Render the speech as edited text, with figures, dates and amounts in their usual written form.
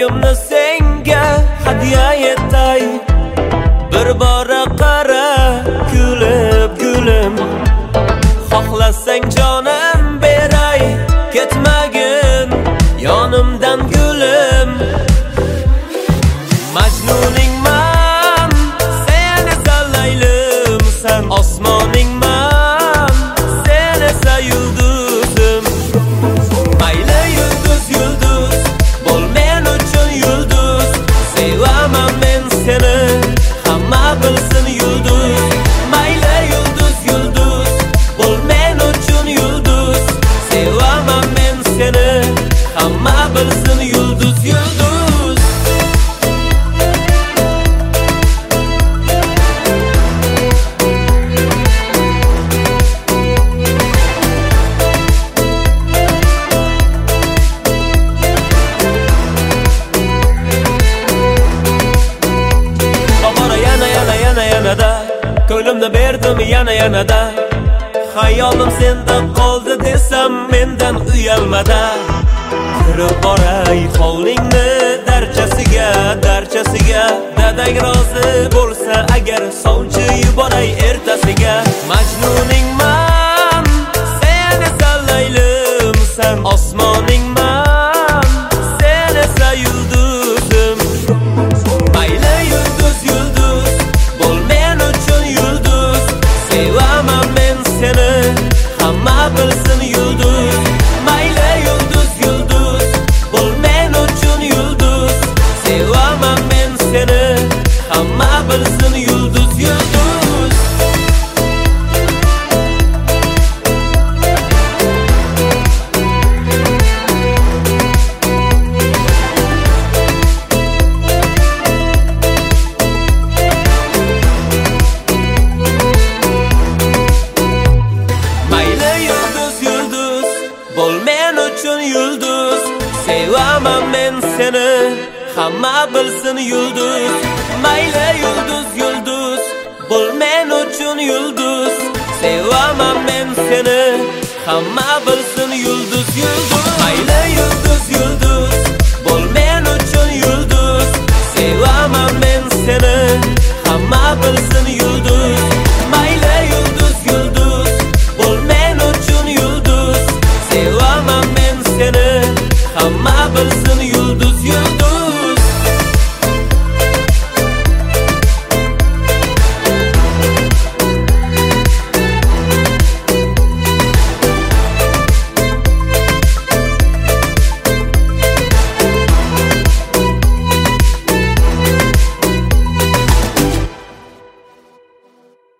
Yuragimni senga hadya etay. Bir bora qara kulib gulim, xohlasang jonim beray. Ketmagin yonimdan gulim, Majnuningman sen esa laylimsan, osmoningman sen esa yulduzim. Mayli yulduz yulduz bo'l men uchun yulduz, sevaman men seni hamma bilsin yulduz. Mayli yulduz yulduz bo'l men uchun yulduz, sevaman men seni hamma bilsin yulduz yulduz. Yanada ko'limni berdim yana-yanada, xayolim senda qoldi desam mendan uyalmada. Kirib boray hovlingni darchasiga, dadang rozi bo'lsa agar sovchi yuboray ertasiga. Majnuningman sen esa laylimsan, osmoningman sen esa yulduzim. Mayli yulduz yulduz bo'l men uchun yulduz, sevaman men seni hamma bilsin yulduz. Mayli yulduz yulduz bo'l men uchun yulduz, sevaman men seni hamma bilsin yulduz yulduz. Bo'l men uchun yulduz, sevaman men seni hamma bilsin yulduz. Mayli yulduz yulduz bo'l men uchun yulduz, sevaman men seni hamma bilsin yulduz yulduz. Mayli yulduz yulduz bo'l men uchun yulduz, sevaman men seni hamma bilsin yulduz.